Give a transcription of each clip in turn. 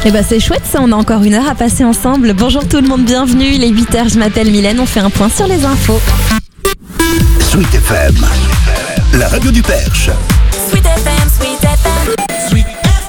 Et bah c'est chouette ça, on a encore une heure à passer ensemble. Bonjour tout le monde, bienvenue, il est 8h, je m'appelle Mylène, on fait un point sur les infos. Sweet FM, la radio du Perche. Sweet FM, Sweet FM, Sweet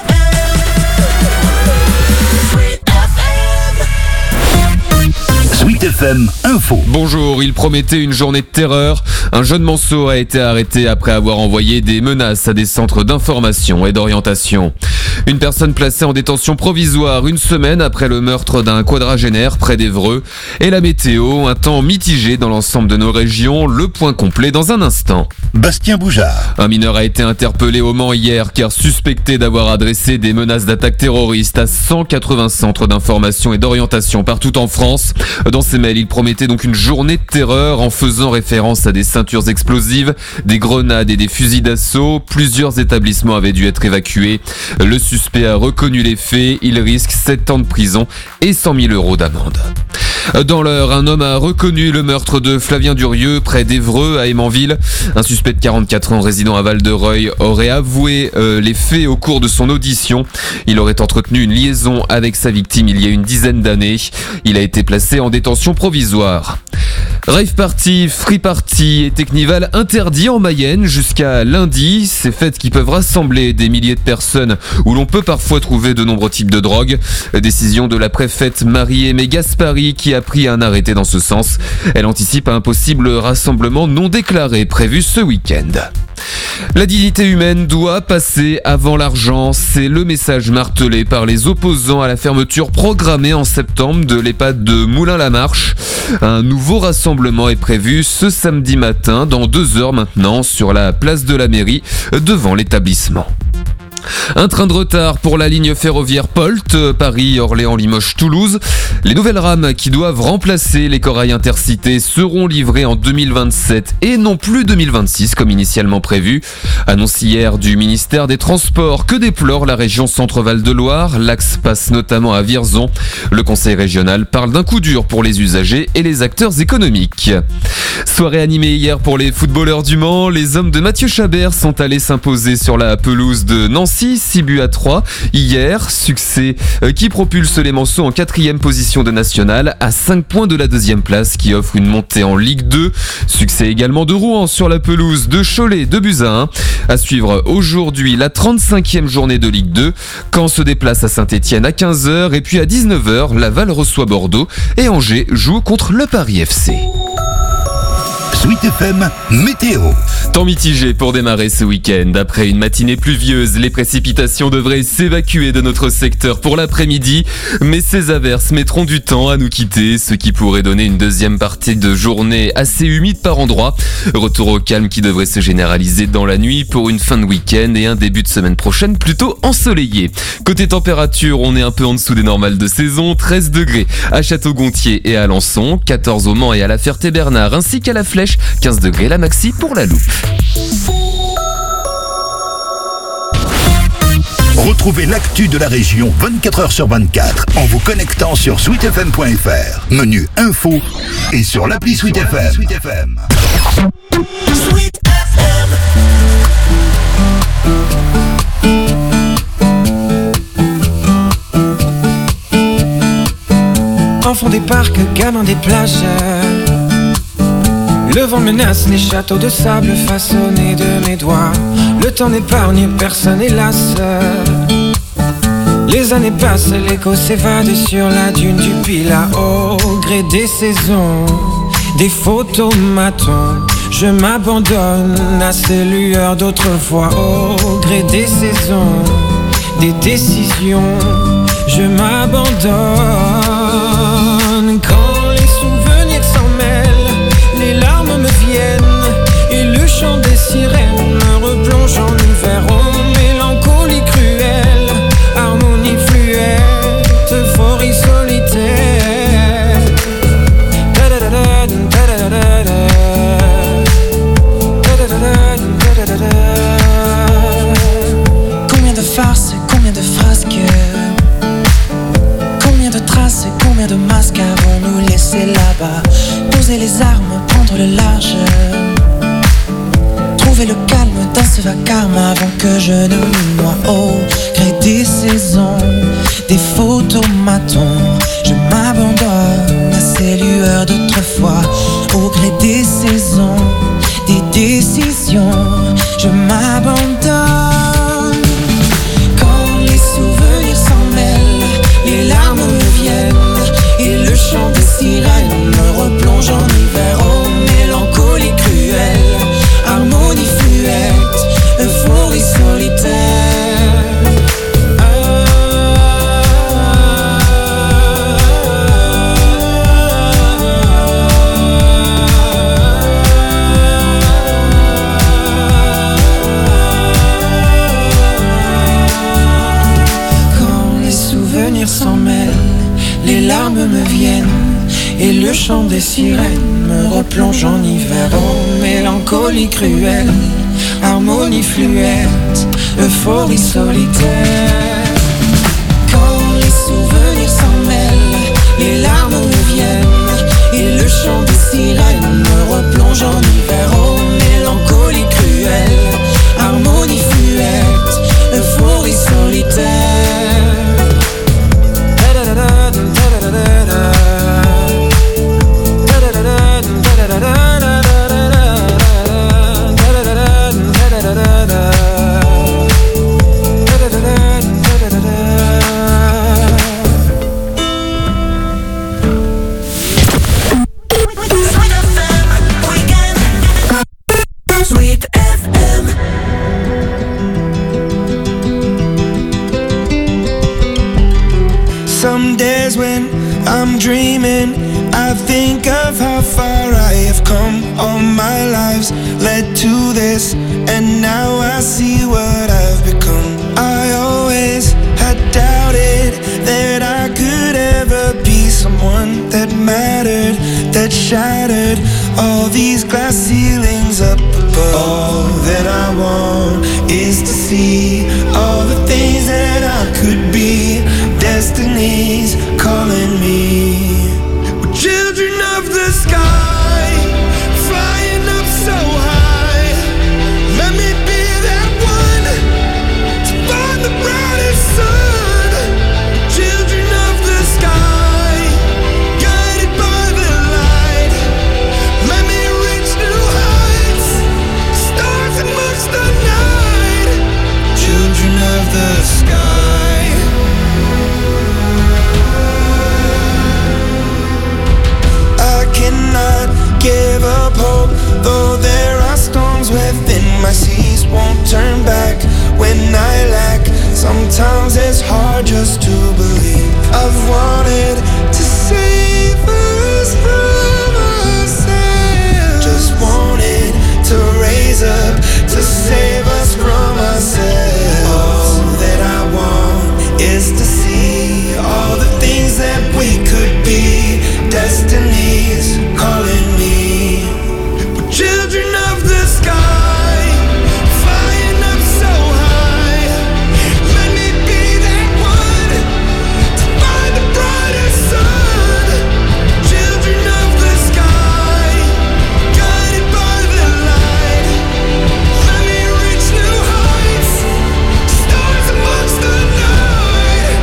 Sweet FM Info. Bonjour, il promettait une journée de terreur. Un jeune manceau a été arrêté après avoir envoyé des menaces à des centres d'information et d'orientation. Une personne placée en détention provisoire une semaine après le meurtre d'un quadragénaire près d'Évreux. Et la météo, un temps mitigé dans l'ensemble de nos régions. Le point complet dans un instant. Bastien Boujard. Un mineur a été interpellé au Mans hier car suspecté d'avoir adressé des menaces d'attaque terroriste à 180 centres d'information et d'orientation partout en France. Dans ses mails, il promettait donc une journée de terreur en faisant référence à des ceintures explosives, des grenades et des fusils d'assaut. Plusieurs établissements avaient dû être évacués. Le suspect a reconnu les faits. Il risque 7 ans de prison et 100 000 € d'amende. Dans l'heure, un homme a reconnu le meurtre de Flavien Durieux près d'Évreux à Aimanville. Un suspect de 44 ans résidant à Val-de-Reuil aurait avoué les faits au cours de son audition. Il aurait entretenu une liaison avec sa victime il y a une dizaine d'années. Il a été placé en détention provisoire. Rave party, free party et Technival interdits en Mayenne jusqu'à lundi. Ces fêtes qui peuvent rassembler des milliers de personnes où l'on peut parfois trouver de nombreux types de drogues. Décision de la préfète Marie-Aimée Gaspari qui a pris un arrêté dans ce sens. Elle anticipe un possible rassemblement non déclaré prévu ce week-end. La dignité humaine doit passer avant l'argent, c'est le message martelé par les opposants à la fermeture programmée en septembre de l'EHPAD de Moulins-la-Marche. Un nouveau rassemblement est prévu ce samedi matin, dans 2 heures maintenant, sur la place de la mairie, devant l'établissement. Un train de retard pour la ligne ferroviaire POLT, Paris, Orléans, Limoges, Toulouse. Les nouvelles rames qui doivent remplacer les corails intercités seront livrées en 2027 et non plus 2026 comme initialement prévu. Annonce hier du ministère des Transports que déplore la région Centre-Val de Loire. L'axe passe notamment à Vierzon. Le conseil régional parle d'un coup dur pour les usagers et les acteurs économiques. Soirée animée hier pour les footballeurs du Mans. Les hommes de Mathieu Chabert sont allés s'imposer sur la pelouse de Nancy. 6 buts à 3 hier, succès qui propulse les Manceaux en 4e position de nationale à 5 points de la 2e place qui offre une montée en Ligue 2. Succès également de Rouen sur la pelouse de Cholet 2 buts à 1. À suivre aujourd'hui la 35e journée de Ligue 2. Caen se déplace à Saint-Etienne à 15h et puis à 19h, Laval reçoit Bordeaux et Angers joue contre le Paris FC. Sweet FM Météo. Temps mitigé pour démarrer ce week-end. Après une matinée pluvieuse, les précipitations devraient s'évacuer de notre secteur pour l'après-midi. Mais ces averses mettront du temps à nous quitter, ce qui pourrait donner une deuxième partie de journée assez humide par endroits. Retour au calme qui devrait se généraliser dans la nuit pour une fin de week-end et un début de semaine prochaine plutôt ensoleillé. Côté température, on est un peu en dessous des normales de saison. 13 degrés à Château-Gontier et à Alençon, 14 au Mans et à la Ferté-Bernard, ainsi qu'à la Flèche. 15 degrés la maxi pour la Loupe. Retrouvez l'actu de la région 24h sur 24 en vous connectant sur sweetfm.fr. Menu info et sur l'appli Sweet FM. Sweet FM. Sweet FM. Enfant des parcs, gamin des plages. Le vent menace les châteaux de sable façonnés de mes doigts. Le temps n'épargne personne hélas. Les années passent, l'écho s'évade sur la dune du Pilat. Au gré des saisons, des photomatons, je m'abandonne à ces lueurs d'autrefois. Au gré des saisons, des décisions, je m'abandonne. Quand les souvenirs s'en mêlent, les larmes me viennent et le chant des sirènes me replonge en hiver. Oh, mélancolie cruelle, harmonie fluette, euphorie solitaire. Combien de farces, combien de frasques, combien de traces, combien de masques avons-nous laissé là-bas? Poser les armes, prendre le large, trouver le calme dans ce vacarme avant que je ne me noie. Au gré des saisons, des photomatons. Je m'abandonne à ces lueurs d'autrefois, au gré des saisons, des décisions. Je m'abandonne. Quand les souvenirs s'en mêlent, les larmes me viennent et le chant des sirènes me replonge en hiver. Oh, mélancolie cruelle, harmonie fluette, euphorie solitaire. S'en mêlent, les larmes me viennent et le chant des sirènes me replonge en hiver. Oh, mélancolie cruelle, harmonie fluette, euphorie solitaire. Quand les souvenirs s'en mêlent, les larmes me viennent et le chant des sirènes me replonge en hiver. Oh, mélancolie cruelle, harmonie fluette, euphorie solitaire. Some days when I'm dreaming, I think of how far I have come. All my lives led to this, and now I see what I've become. I always had doubted that I could ever be someone that mattered, that shattered all these glass ceilings up above. All that I want is to see all the things that I could be. Destiny's calling me. We're children of the sky, flying up so high. Let me be that one to find the brightest sun. Children of the sky, guided by the light. Let me reach new heights, stars amongst the night. Children of the sky. Cannot give up hope, though there are storms within my seas. Won't turn back when I lack. Sometimes it's hard just to believe. I've wanted to save us from ourselves. Just wanted to raise up to save us from ourselves. All that I want is to see all the things that we could be. Destiny's calling me. We're children of the sky, flying up so high. Let me be that one to find the brightest sun. Children of the sky, guided by the light. Let me reach new heights, stars amongst the night.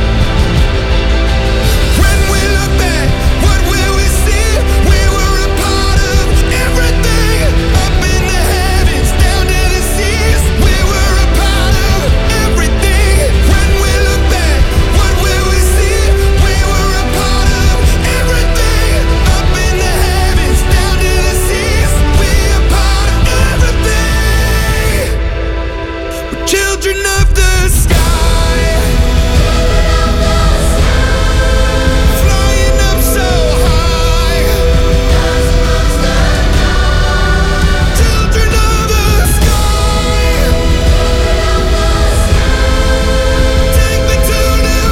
When we look back, what will we see? We were a part of everything, up in the heavens, down to the seas. We were a part of everything. When we look back, what will we see? We were a part of everything, up in the heavens, down to the seas. We are part of everything. We're children of the sky, flying up so high. Children of the sky, take me to new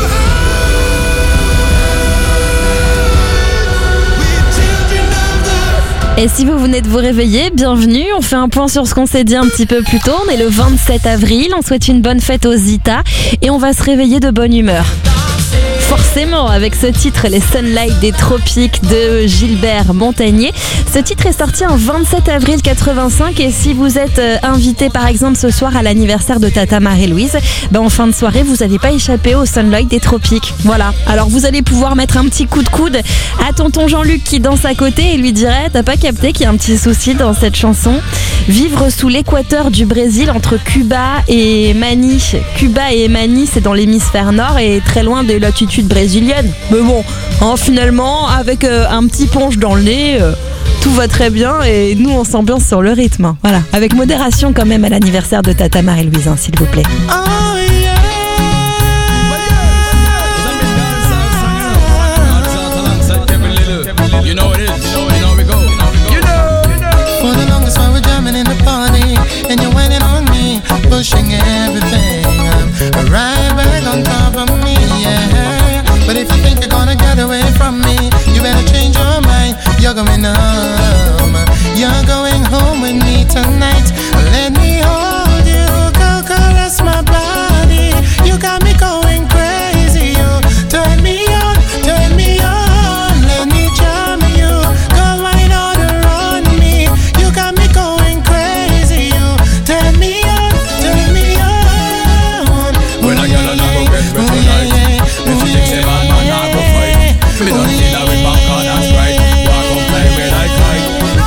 heights. We're children of the. Et si vous venez de vous réveiller, bienvenue. On fait un point sur ce qu'on s'est dit un petit peu plus tôt. On est le 27 avril. On souhaite une bonne fête aux Zita et on va se réveiller de bonne humeur. Forcément, avec ce titre, les Sunlight des Tropiques de Gilbert Montagnier. Ce titre est sorti en 27 avril 85 et si vous êtes invité par exemple ce soir à l'anniversaire de Tata Marie-Louise, en fin de soirée, vous n'avez pas échappé aux Sunlight des Tropiques. Voilà. Alors vous allez pouvoir mettre un petit coup de coude à tonton Jean-Luc qui danse à côté et lui dirait: t'as pas capté qu'il y a un petit souci dans cette chanson? Vivre sous l'équateur du Brésil entre Cuba et Mani. Cuba et Mani, c'est dans l'hémisphère nord et très loin des latitudes brésiliennes. Mais bon, finalement, avec un petit punch dans le nez, tout va très bien et nous on s'ambiance sur le rythme. Voilà, avec modération quand même à l'anniversaire de Tata Marie-Louise, s'il vous plaît. Oh yeah. You know it is, you know we go. For the longest while we're jamming in the party, and you're whining on me, pushing everything right back on top of me, yeah. But if you think you're gonna get away from me, you better change your mind. You're going home. You're going home with me tonight. Let me hold you, go caress my body. You got me going crazy. You turn me on, turn me on. Let me charm you, go wine all around me. You got me going crazy. You turn me on, turn me on. When I get on, I go get better tonight. If you think say man, I go fight. Me don't see that with back on, that's right. Walk on play with I fight.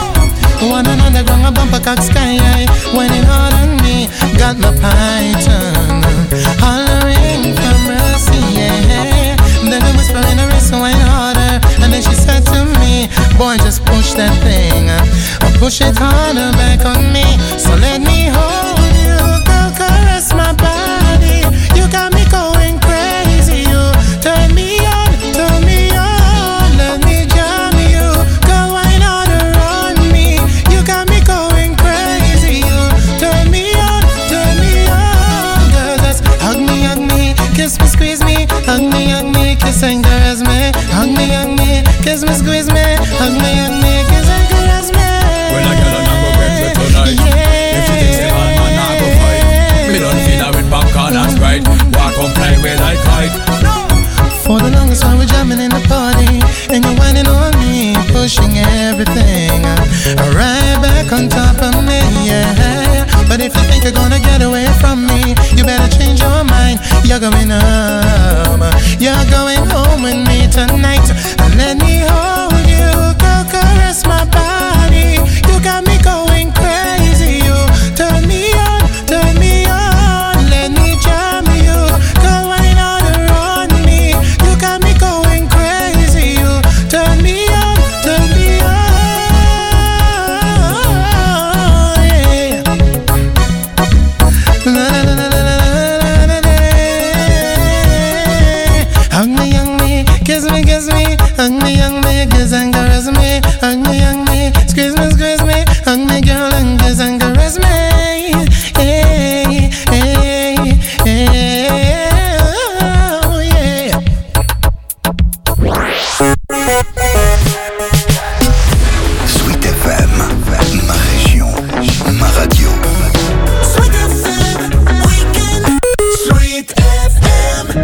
One on the ground, a bumper cock sky, whining hard on me. Got my python hollering for mercy, yeah. Then I whisper in her wrist, wine harder. And then she said to me, boy, just push that thing, or push it harder back on me. So let me hold you, go caress my body. You got me going crazy, you turn me on, turn me on. Let me jam you, go wine all around me. You got me going crazy, you turn me on, turn me on. Girl, just hug me, kiss me, squeeze me. Hug me, kiss and caress me. Hug me, kiss me, squeeze me. Hug me, kiss and caress me. When I get on, I go get better tonight. If you think say man, I go fight. Me don't feel that with back on, that's right. Walk on play with I kite. For the longest while we're jamming in the party, and you're whining on me, pushing everything right back on top of me, yeah. But if you think you're gonna get away from me, you better change your mind. You're going home, you're going home with me tonight. Let me hold you, go caress my body. You got me going crazy, you turn me on, turn me on. Let me jam you, go wine all around me. You got me going crazy, you turn me on, turn me on, yeah. La la la la la la la la. Hug me, kiss me, hug me, kiss and caress me. Hug me, squeeze me, hug me, girl, and kiss and caress me. Hey, hey, hey, oh yeah. Sweet FM, ma région, ma radio. Sweet FM Weekend. Sweet FM.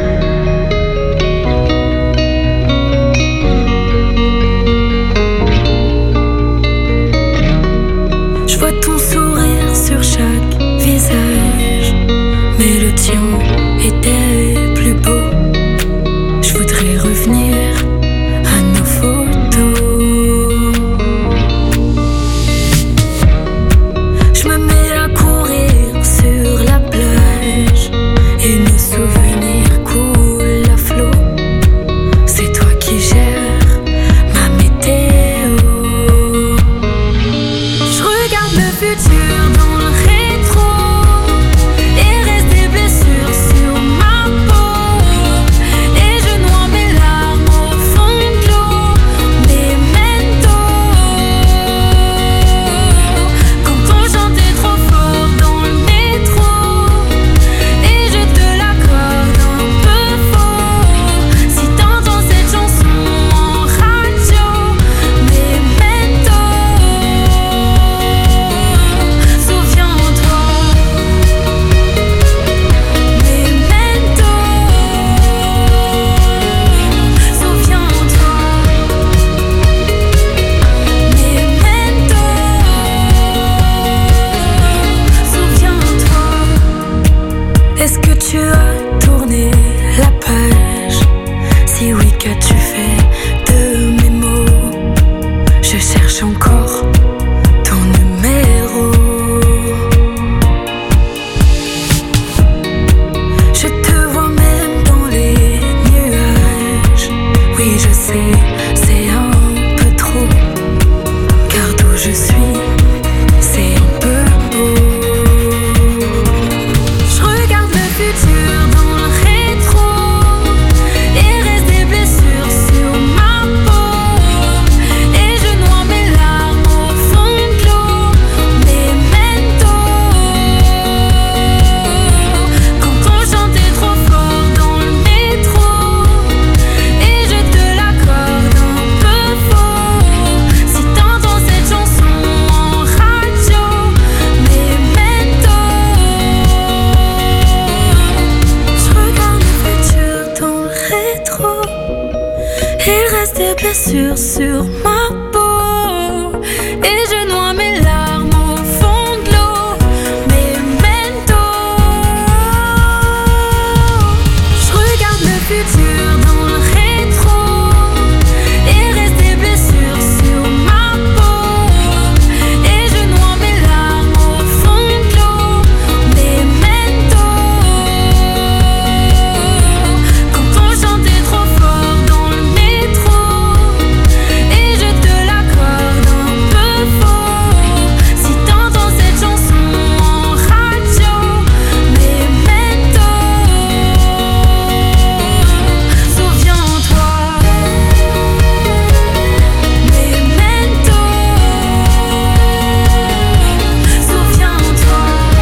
Je vois ton sourire sur chaque visage, mais le tien était plus beau. Je voudrais revenir à nos photos. Je me mets à courir sur la plage et nos souvenirs coulent à flot. C'est toi qui gères ma météo. Je regarde le futur dans le rétro et reste des blessures sur ma Est-ce que tu as tourné la page? Si oui, qu'as-tu fait de mes mots? Je cherche encore ton numéro. Je te vois même dans les nuages. Oui, je sais, c'est un peu trop. Car d'où je suis, c'est un peu beau. Je regarde le futur dans le rétro et reste des blessures sur ma peau. Et je noie mes larmes au fond de l'eau. Memento. Quand on chantait trop fort dans le métro et je te l'accorde un peu faux. Si t'entends cette chanson en radio, Memento. Je regarde le futur dans le rétro. Il reste des blessures sur ma peau et je noie mes larmes au fond de l'eau. Memento. Je regarde le futur dans le rétro. Il reste des blessures sur ma peau et je noie mes larmes au fond de l'eau. Memento. Quand on chantait trop fort dans le métro et je te l'accorde un peu faux. Si t'entends cette chanson en radio, Memento. Souviens-toi, Memento. Souviens-toi,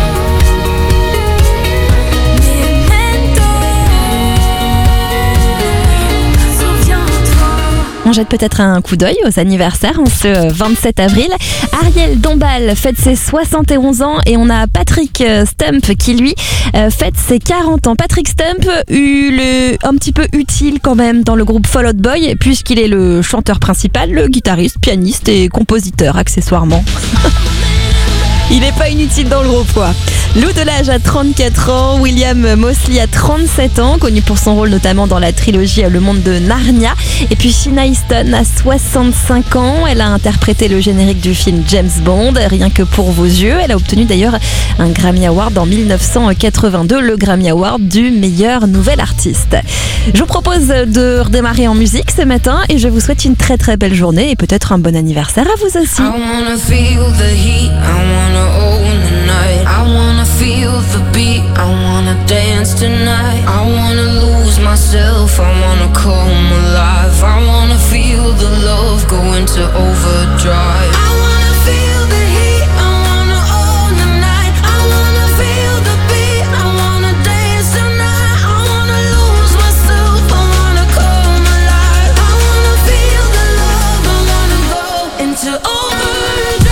Memento. Souviens-toi. On jette peut-être un coup d'œil aux anniversaires en ce 27 avril. Ariel Dombal fête ses 71 ans et on a Patrick Stump qui lui fête ses 40 ans. Patrick Stump, un petit peu utile quand même dans le groupe Fall Out Boy puisqu'il est le chanteur principal, le guitariste, pianiste et compositeur accessoirement. Il n'est pas inutile dans le groupe, quoi. Lou Delage a 34 ans, William Mosley a 37 ans, connu pour son rôle notamment dans la trilogie Le Monde de Narnia. Et puis Sheena Easton a 65 ans, elle a interprété le générique du film James Bond, Rien que pour vos yeux. Elle a obtenu d'ailleurs un Grammy Award en 1982, le Grammy Award du meilleur nouvel artiste. Je vous propose de redémarrer en musique ce matin et je vous souhaite une très très belle journée et peut-être un bon anniversaire à vous aussi. I wanna feel the heat, I wanna own the night. I wanna feel the beat, I wanna dance tonight. I wanna lose myself, I wanna come alive. I wanna feel the love go into overdrive. I wanna feel the heat, I wanna own the night. I wanna feel the beat, I wanna dance tonight. I wanna lose myself, I wanna come alive. I wanna feel the love, I wanna go into overdrive.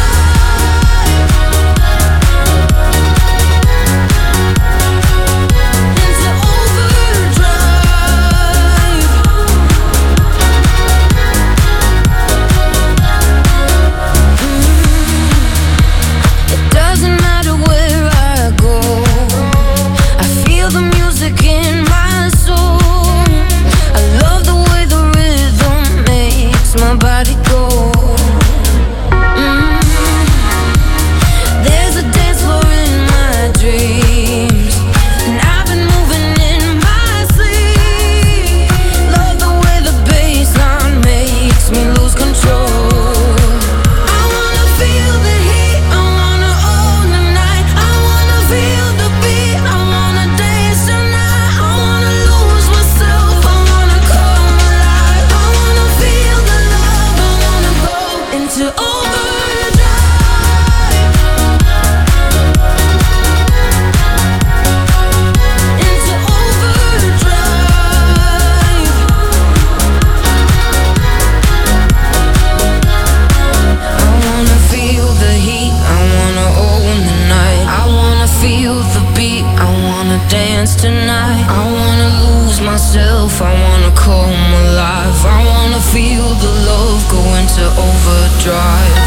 Dance tonight. I wanna lose myself, I wanna come alive. I wanna feel the love go into overdrive.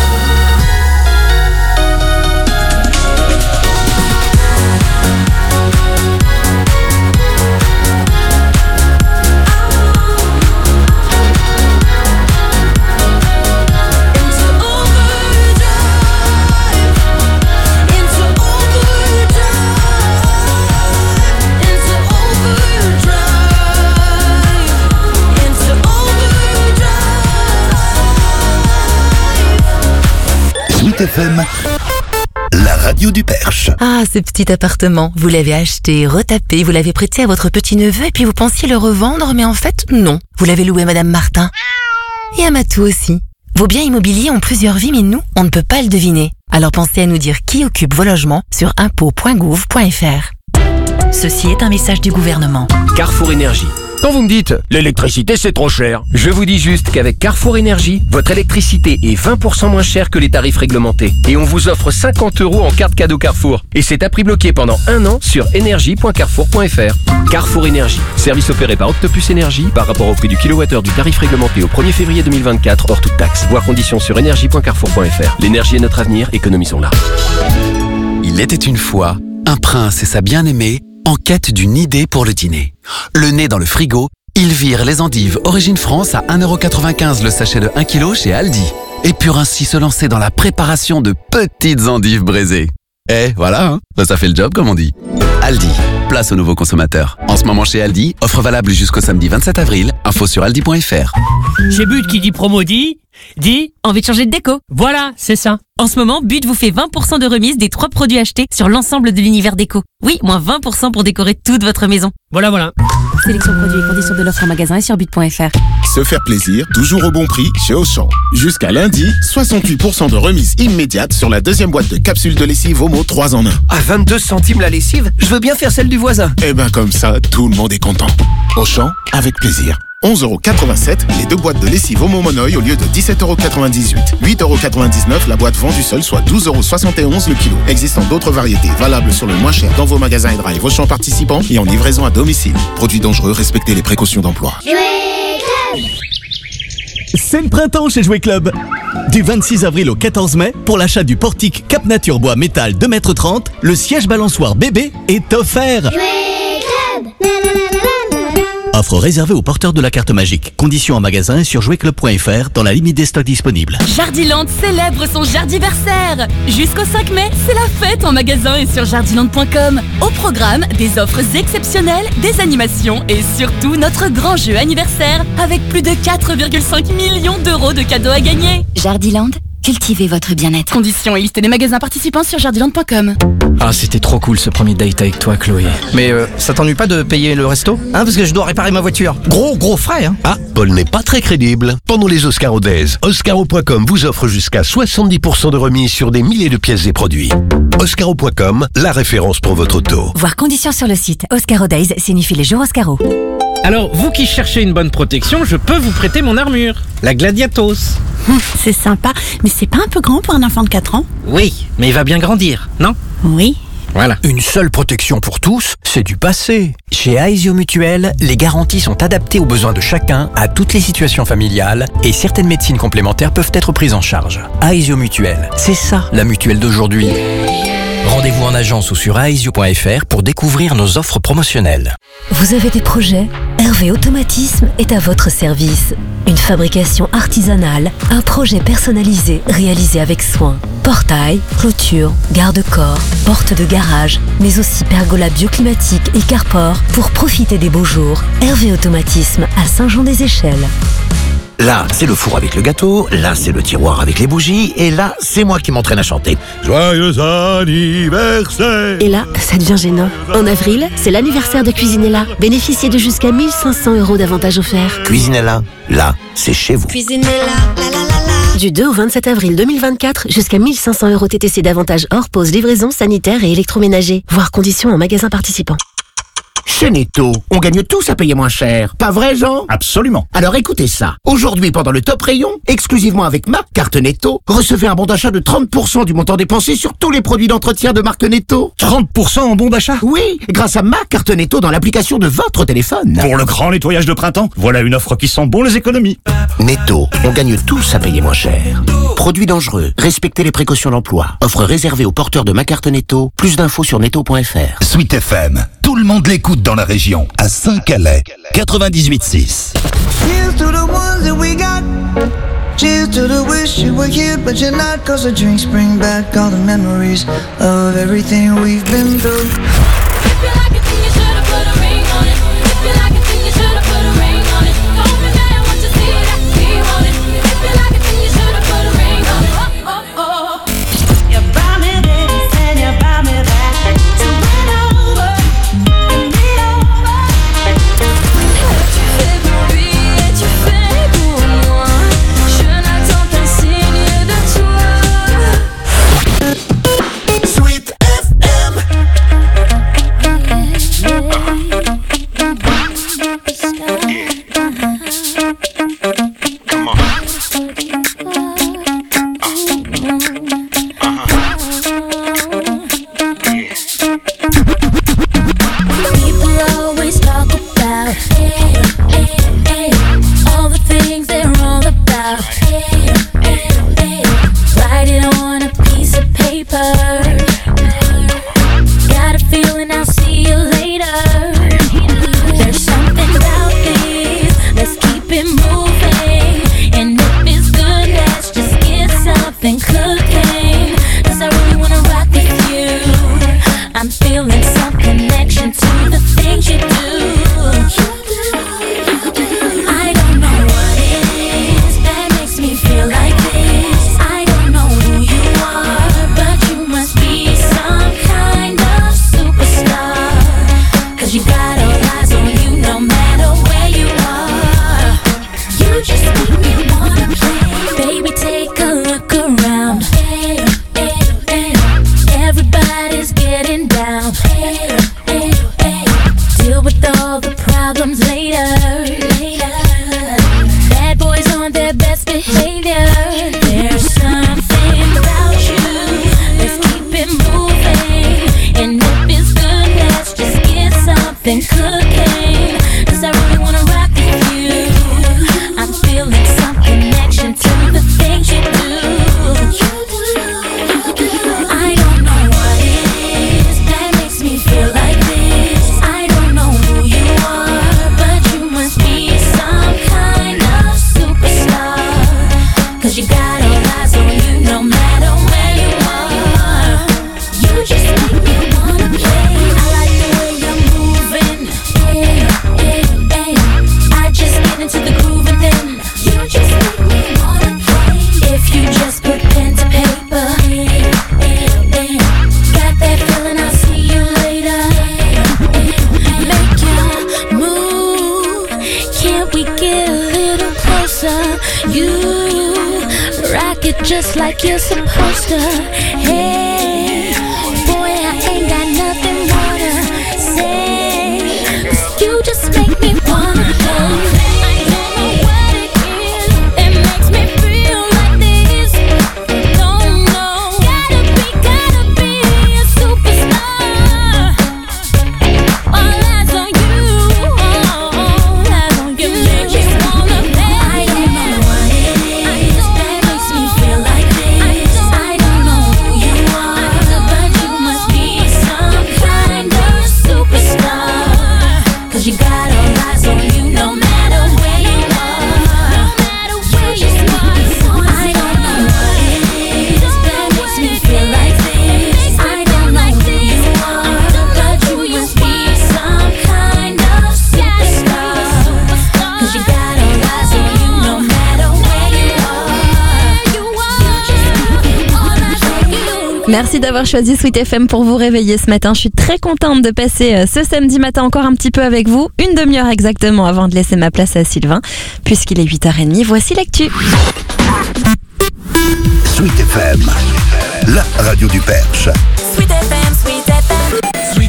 FM, la radio du Perche. Ah, ce petit appartement, vous l'avez acheté, retapé, vous l'avez prêté à votre petit-neveu et puis vous pensiez le revendre, mais en fait, non. Vous l'avez loué à Madame Martin. Et à Matou aussi. Vos biens immobiliers ont plusieurs vies, mais nous, on ne peut pas le deviner. Alors pensez à nous dire qui occupe vos logements sur impôts.gouv.fr. Ceci est un message du gouvernement. Carrefour Énergie. Quand vous me dites « l'électricité c'est trop cher », je vous dis juste qu'avec Carrefour Énergie, votre électricité est 20% moins chère que les tarifs réglementés. Et on vous offre 50 € en carte cadeau Carrefour. Et c'est à prix bloqué pendant 1 an sur énergie.carrefour.fr. Carrefour Énergie. Service opéré par Octopus Énergie par rapport au prix du kilowattheure du tarif réglementé au 1er février 2024 hors toute taxe. Voir conditions sur énergie.carrefour.fr. L'énergie est notre avenir, économisons-la. Il était une fois un prince et sa bien-aimée en quête d'une idée pour le dîner. Le nez dans le frigo, ils virent les endives Origine France à 1,95 € le sachet de 1 kg chez Aldi. Et purent ainsi se lancer dans la préparation de petites endives braisées. Eh, voilà, hein, ça fait le job comme on dit. Aldi, place aux nouveaux consommateurs. En ce moment chez Aldi, offre valable jusqu'au samedi 27 avril. Info sur aldi.fr. Chez But qui dit promo dit envie de changer de déco. Voilà, c'est ça. En ce moment, But vous fait 20% de remise des 3 produits achetés sur l'ensemble de l'univers déco. Oui, moins 20% pour décorer toute votre maison. Voilà. Sélection produits et conditions de l'offre en magasin et sur but.fr. Se faire plaisir, toujours au bon prix chez Auchan. Jusqu'à lundi, 68% de remise immédiate sur la deuxième boîte de capsules de lessive Omo 3 en 1. À 22 centimes la lessive, je veux bien faire celle du voisin. Eh ben comme ça, tout le monde est content. Auchan, avec plaisir. 11,87 €, les 2 boîtes de lessive Omo Monoï au lieu de 17,98 €. 8,99 € la boîte vendue seule, soit 12,71 € le kilo. Existant d'autres variétés, valables sur le moins cher dans vos magasins et drive Auchan participants et en livraison à domicile. Produits dangereux, respectez les précautions d'emploi. C'est le printemps chez Jouet Club. Du 26 avril au 14 mai, pour l'achat du portique Cap Nature Bois Métal 2,30 m, le siège balançoire bébé est offert. Offre réservée aux porteurs de la carte magique. Conditions en magasin et sur jouetclub.fr dans la limite des stocks disponibles. Jardiland célèbre son jardiversaire. Jusqu'au 5 mai, c'est la fête en magasin et sur jardiland.com. Au programme, des offres exceptionnelles, des animations et surtout notre grand jeu anniversaire avec plus de 4,5 millions d'euros de cadeaux à gagner. Jardiland, cultivez votre bien-être. Conditions et liste des magasins participants sur jardiland.com. Ah, c'était trop cool ce premier date avec toi, Chloé. Mais ça t'ennuie pas de payer le resto ? Hein, parce que je dois réparer ma voiture. Gros frais, hein. Ah, Paul n'est pas très crédible. Pendant les Oscaro Days, Oscaro.com vous offre jusqu'à 70% de remise sur des milliers de pièces et produits. Oscaro.com, la référence pour votre auto. Voir conditions sur le site. Oscaro Days signifie les jours Oscaro. Alors, vous qui cherchez une bonne protection, je peux vous prêter mon armure. La Gladiatos. C'est sympa, mais c'est pas un peu grand pour un enfant de 4 ans ? Oui, mais il va bien grandir, non ? Oui. Voilà. Une seule protection pour tous, c'est du passé. Chez Aesio Mutuel, les garanties sont adaptées aux besoins de chacun, à toutes les situations familiales, et certaines médecines complémentaires peuvent être prises en charge. Aesio Mutuel, c'est ça la mutuelle d'aujourd'hui. Rendez-vous en agence ou sur aesio.fr pour découvrir nos offres promotionnelles. Vous avez des projets ? Hervé Automatisme est à votre service. Une fabrication artisanale, un projet personnalisé réalisé avec soin. Portail, clôture, garde-corps, porte de garage, mais aussi pergola bioclimatique et carport pour profiter des beaux jours. Hervé Automatisme à Saint-Jean-des-Échelles. Là, c'est le four avec le gâteau, là, c'est le tiroir avec les bougies, et là, c'est moi qui m'entraîne à chanter. Joyeux anniversaire! Et là, ça devient gênant. En avril, c'est l'anniversaire de Cuisinella. Bénéficiez de jusqu'à 1 500 € d'avantages offerts. Cuisinella, là, c'est chez vous. Cuisinella, la la la la. Du 2 au 27 avril 2024, jusqu'à 1 500 € TTC d'avantages hors pause, livraison, sanitaire et électroménager. Voir conditions en magasin participant. Chez Netto, on gagne tous à payer moins cher. Pas vrai, Jean ? Absolument. Alors écoutez ça. Aujourd'hui, pendant le top rayon, exclusivement avec ma carte Netto, recevez un bon d'achat de 30% du montant dépensé sur tous les produits d'entretien de marque Netto. 30% en bon d'achat ? Oui, grâce à ma carte Netto dans l'application de votre téléphone. Pour le grand nettoyage de printemps, voilà une offre qui sent bon les économies. Netto, on gagne tous à payer moins cher. Produits dangereux, respectez les précautions d'emploi. Offre réservée aux porteurs de ma carte Netto. Plus d'infos sur netto.fr. Sweet FM, tout le monde l'écoute dans la région, à Saint-Calais, 98.6. Here's to the ones that we got. Cheers to the wish you were here, but you're not. Cause the drinks bring back all the memories of everything we've been through. than cocaine. 'Cause I really wanna rock with you. I'm feeling some connection to the things you do. I don't know what it is that makes me feel like this. I don't know who you are, but you must be some kind of superstar. 'Cause you got all eyes on you no matter where you are. You just make me wanna play. I like the way you're moving. I just get into the groove and then you just make me wanna play. If you just put pen to paper, got that feeling, I'll see you later. Make your move, can't we get a little closer? You rock it just like you're supposed to. Hey, boy, I ain't got nothing more to say. 'Cause you just make me wanna play. I don't know what it is that makes me feel like this. Don't know. Gotta be a superstar. All eyes on you. All eyes on you. You just wanna play. I don't know what it is that makes me feel like this. I don't know who you are, but you must be some kind of superstar. 'Cause you got all eyes on you no matter where you are. No matter where you are. I don't know what it is that makes me feel like this. I don't know who you are, but you must be some kind of superstar. 'Cause you got all eyes on you no matter where you are. You just all eyes on you. Merci d'avoir choisi Sweet FM pour vous réveiller ce matin. Je suis très contente de passer ce samedi matin encore un petit peu avec vous. Une demi-heure exactement avant de laisser ma place à Sylvain. Puisqu'il est 8h30, voici l'actu. Sweet FM, la radio du Perche. Sweet FM, Sweet FM. Sweet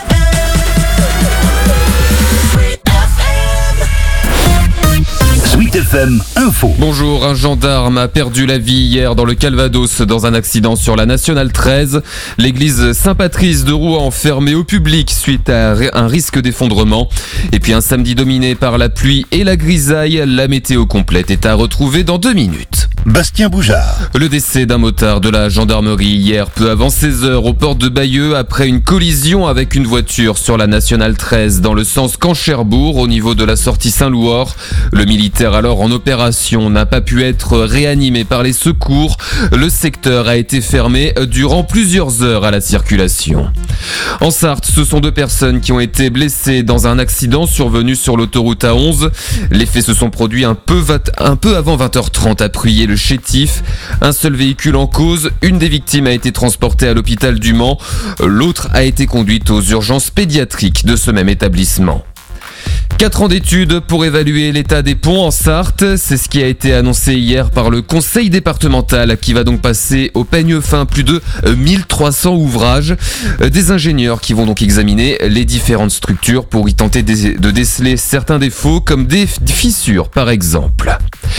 Sweet FM Info. Bonjour, un gendarme a perdu la vie hier dans le Calvados dans un accident sur la Nationale 13. L'église Saint-Patrice de Rouen fermée au public suite à un risque d'effondrement. Et puis un samedi dominé par la pluie et la grisaille, la météo complète est à retrouver dans 2 minutes. Bastien Boujard. Le décès d'un motard de la gendarmerie hier peu avant 16h aux portes de Bayeux après une collision avec une voiture sur la Nationale 13 dans le sens Caen-Cherbourg au niveau de la sortie Saint-Louor. Le militaire alors en opération n'a pas pu être réanimé par les secours. Le secteur a été fermé durant plusieurs heures à la circulation. En Sarthe, ce sont 2 personnes qui ont été blessées dans un accident survenu sur l'autoroute A11. Les faits se sont produits un peu avant 20h30 à Pruyé-le-Chétif. Un seul véhicule en cause, une des victimes a été transportée à l'hôpital du Mans. L'autre a été conduite aux urgences pédiatriques de ce même établissement. 4 ans d'études pour évaluer l'état des ponts en Sarthe, c'est ce qui a été annoncé hier par le conseil départemental qui va donc passer au peigne fin plus de 1300 ouvrages. Des ingénieurs qui vont donc examiner les différentes structures pour y tenter de déceler certains défauts comme des fissures par exemple.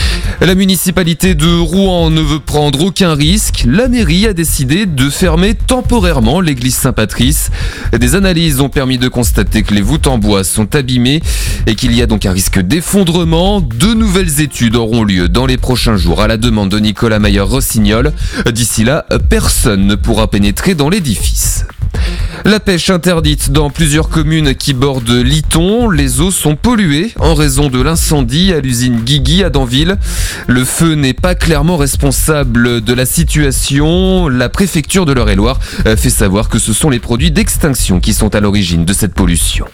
La municipalité de Rouen ne veut prendre aucun risque. La mairie a décidé de fermer temporairement l'église Saint-Patrice. Des analyses ont permis de constater que les voûtes en bois sont abîmées et qu'il y a donc un risque d'effondrement. 2 nouvelles études auront lieu dans les prochains jours à la demande de Nicolas Mayer-Rossignol. D'ici là, personne ne pourra pénétrer dans l'édifice. La pêche interdite dans plusieurs communes qui bordent l'Iton. Les eaux sont polluées en raison de l'incendie à l'usine Guigui à Danville. Le feu n'est pas clairement responsable de la situation. La préfecture de l'Eure-et-Loire fait savoir que ce sont les produits d'extinction qui sont à l'origine de cette pollution.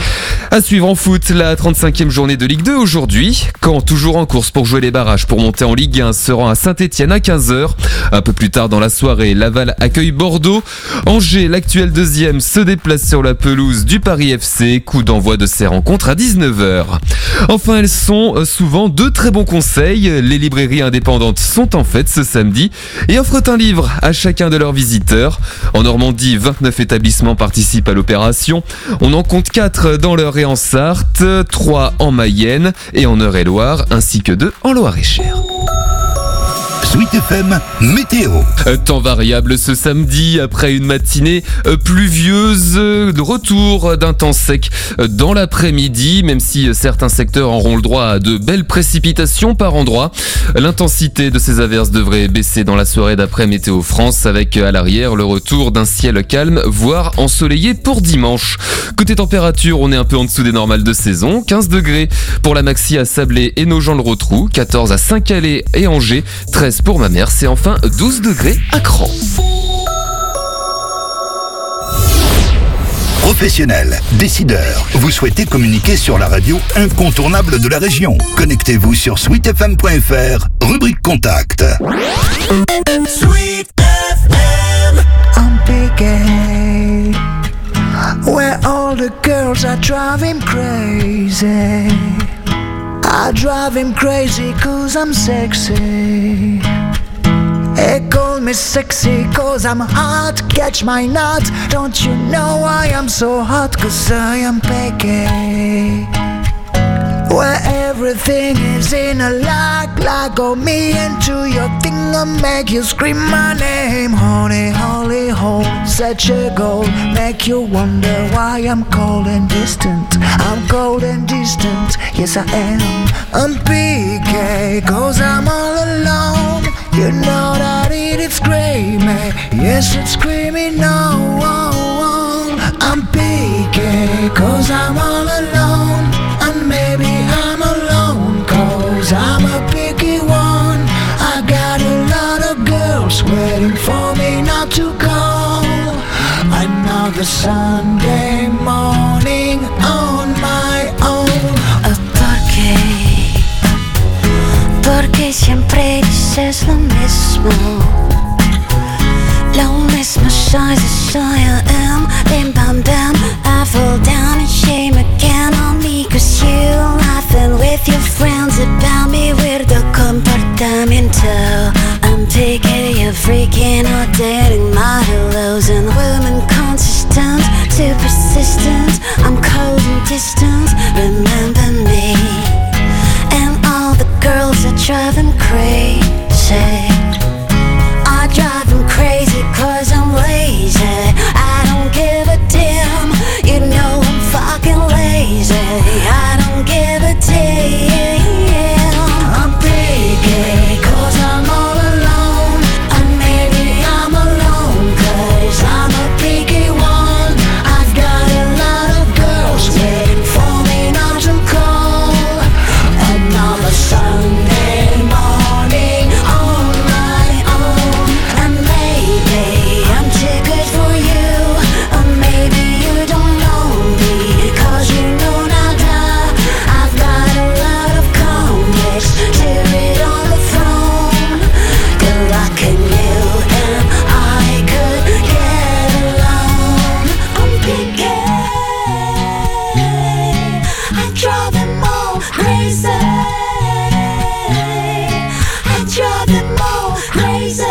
À suivre en foot, la 35e journée de Ligue 2 aujourd'hui. Caen, toujours en course pour jouer les barrages pour monter en Ligue 1, se rend à Saint-Etienne à 15h. Un peu plus tard dans la soirée, Laval accueille Bordeaux. Angers, l'actuel 2e, se déplace sur la pelouse du Paris FC. Coup d'envoi de ces rencontres à 19h. Enfin, elles sont souvent de très bons conseils. Les librairies indépendantes sont en fête ce samedi et offrent un livre à chacun de leurs visiteurs. En Normandie, 29 établissements participent à l'opération. On en compte 4 dans l'Eure et en Sarthe, 3 en Mayenne et en Eure-et-Loire, ainsi que 2 en Loir-et-Cher. Sweet FM Météo. Temps variable ce samedi après une matinée pluvieuse, de retour d'un temps sec dans l'après-midi, même si certains secteurs auront le droit à de belles précipitations par endroits. L'intensité de ces averses devrait baisser dans la soirée d'après Météo France, avec à l'arrière le retour d'un ciel calme, voire ensoleillé pour dimanche. Côté température, on est un peu en dessous des normales de saison, 15 degrés pour la maxi à Sablé et Nogent-le-Rotrou, 14 à Saint-Calais et Angers, 13 pour Mamers et enfin 12 degrés à Cran. Professionnels, décideurs, vous souhaitez communiquer sur la radio incontournable de la région. Connectez-vous sur sweetfm.fr, rubrique contact. Sweet FM. I'm picking where all the girls are driving crazy. I drive him crazy cause I'm sexy. They call me sexy cause I'm hot. Catch my nut. Don't you know why I'm so hot? Cause I am picky. Where everything is in a like go me into your thing and make you scream my name. Honey, holy hole, such a goal. Make you wonder why I'm cold and distant. I'm cold and distant, yes I am. I'm PK, cause I'm all alone. You know that it's screaming, yes it's screaming no. I'm PK, cause I'm all alone. And maybe I'm alone, cause I'm a picky one. I got a lot of girls waiting for me not to go. Another Sunday morning on my own. Porque siempre dices lo mismo. Lo mismo size as I am. Bim bam bam, I fall down and shame again on me. Cause you laughing with your friends about me. Weirdo comportamiento. I'm taking you freaking out, dating my hellos. And women consistent, too persistent. I'm cold and distant, remember me. And all the girls are driving crazy. I drive them crazy cause I'm lazy. I don't give a damn. You know I'm fucking lazy. I don't give a damn. I'm picky cause I'm all alone. And maybe I'm alone cause I'm a picky one. I've got a lot of girls waiting for me not to call. Another Sunday morning on my own. And maybe I'm too good for you. Or maybe you don't know me cause you know nada. I've got a lot of complex to it on the throne. Good luck in you and I could get along. I'm picky. I drive them all crazy. I drive them all crazy.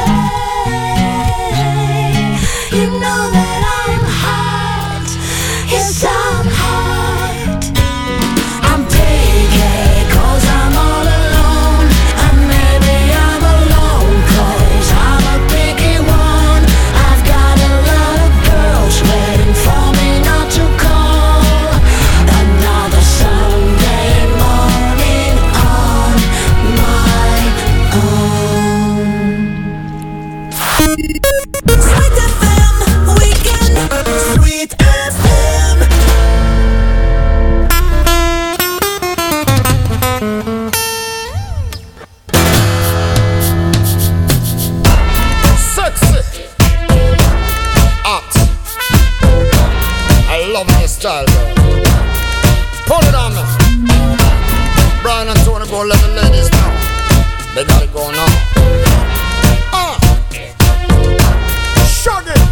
You know that I'm hot. Yes, I'm hot. I'm picky cause I'm all alone. And maybe I'm alone cause I'm a picky one. I've got a lot of girls waiting for me not to call. Another Sunday morning on my own. Sweet FM Weekend. Sweet FM. Sexy, hot. I love your style, girl. Pull it on me. Brian and Tony, go let the ladies know. They got it going on. Shug it.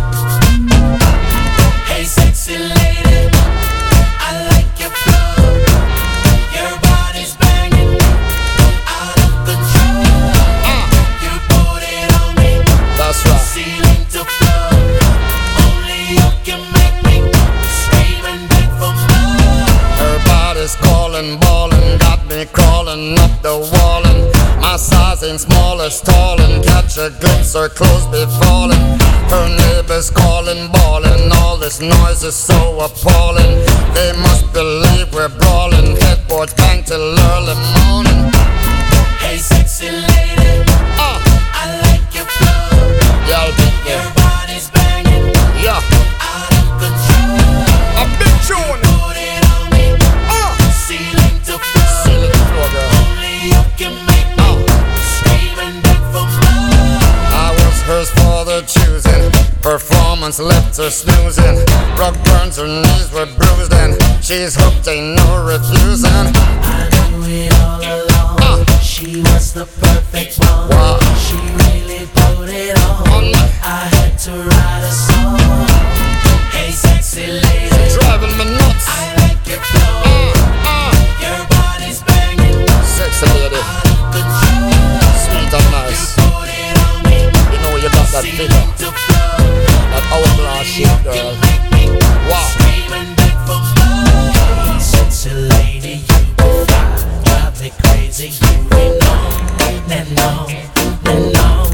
Hey sexy lady, I like your flow. Your body's banging, out of control. You put it on me, That's right. ceiling to floor. Only you can make me scream and beg for more. Her body's calling, ballin', got me crawling up the wall and My size ain't small or stalling. Catch a glimpse, her clothes be falling. Her neighbors calling, bawling. All this noise is so appalling. They must believe we're brawling. Headboard bang till early morning. Hey sexy lady, I like your flow. Y'all beat me. Your body's banging, yeah, out of control. a big tune. Put it on me, ceiling to floor. Ceiling to floor, girl. Only you can make me scream and beg for more. I was hers for the choosing. Performance left her snoozing. Rug burns, her knees were bruised, and she's hooked, ain't no refusing. I knew it all along. She was the perfect one. Wow. She really put it on. I had to write a song. Hey sexy lady, Driving me nuts. I like your flow. Your body's banging, Sexy lady, out of control. sweet and nice. Put it on me, You know you got that ceiling figure, to floor. that hourglass shape, girl. Wow. Scream and beg for more. Hey sexy lady, you be fine. Drive me crazy, you be on and on and on.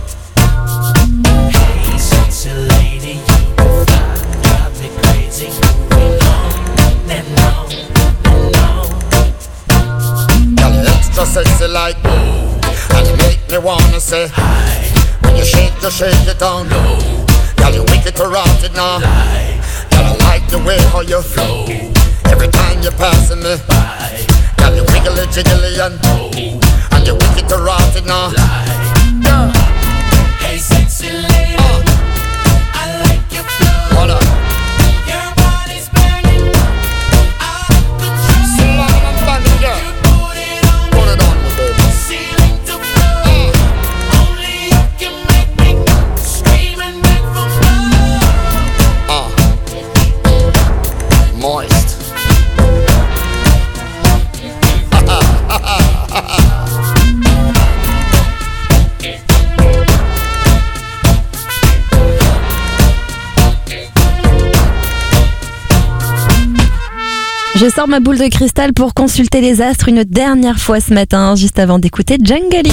Hey sexy lady, you be fine. Drive me crazy, you be on and on and on. Girl, you extra sexy like me, and you make me wanna say hi. When you shake it down low. Girl, you wicked to rot it now. Girl, I like the way how you flow. Every time you're passing me by. Girl, you wiggly jiggly and low. And you wicked to rot it now. Girl, Hey sexy lady, I like your flow. what up? Your body's banging, out of control. Sing along and band it, girl. Put it on me, Put it on me, baby. ceiling to floor. Only you can make me scream and beg for more. Moist. Je sors ma boule de cristal pour consulter les astres une dernière fois ce matin, juste avant d'écouter Djangali.